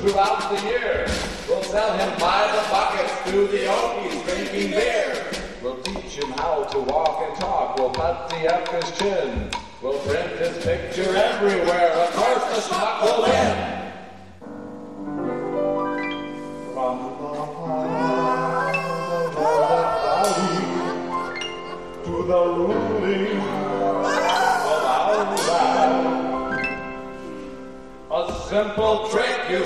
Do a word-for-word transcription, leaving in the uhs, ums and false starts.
throughout the year. We'll sell him by the buckets through the Okies drinking beer. We'll teach him how to walk and talk. We'll putty up his chin. We'll print his picture everywhere. Of course the schmuck will win. From the valley to the ruling of our land. A simple trick you